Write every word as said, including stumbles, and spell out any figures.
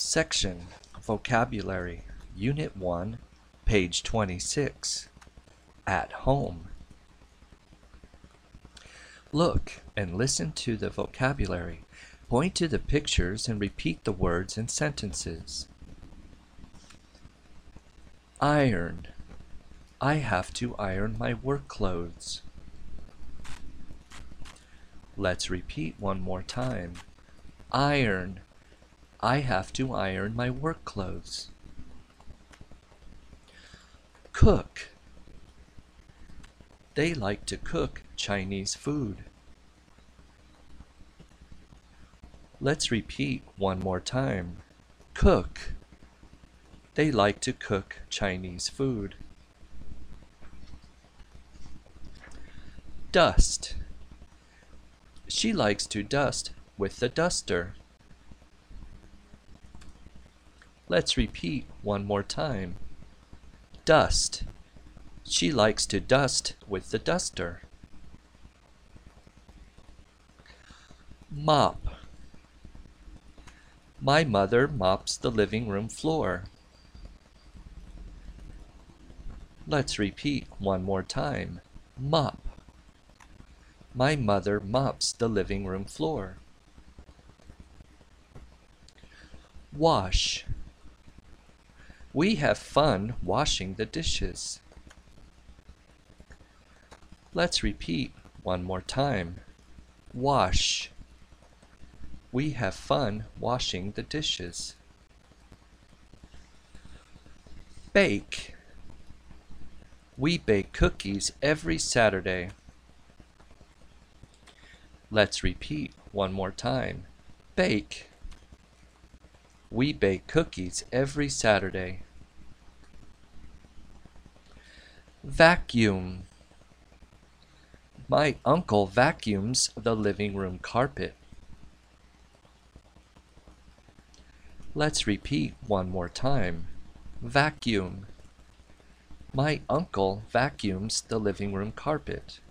Section Vocabulary, Unit one, page twenty-six. At home. Look and listen to the vocabulary. Point to the pictures and repeat the words and sentences. Iron. I have to iron my work clothes. Let's repeat one more time. Iron. I have to iron my work clothes. Cook. They like to cook Chinese food. Let's repeat one more time. Cook. They like to cook Chinese food. Dust. She likes to dust with the duster. Let's repeat one more time. Dust. She likes to dust with the duster. Mop. My mother mops the living room floor. Let's repeat one more time. Mop. My mother mops the living room floor. Wash. We have fun washing the dishes. Let's repeat one more time. Wash. We have fun washing the dishes. Bake. We bake cookies every Saturday. Let's repeat one more time. Bake. We bake cookies every Saturday. Vacuum. My uncle vacuums the living room carpet. Let's repeat one more time. Vacuum. My uncle vacuums the living room carpet.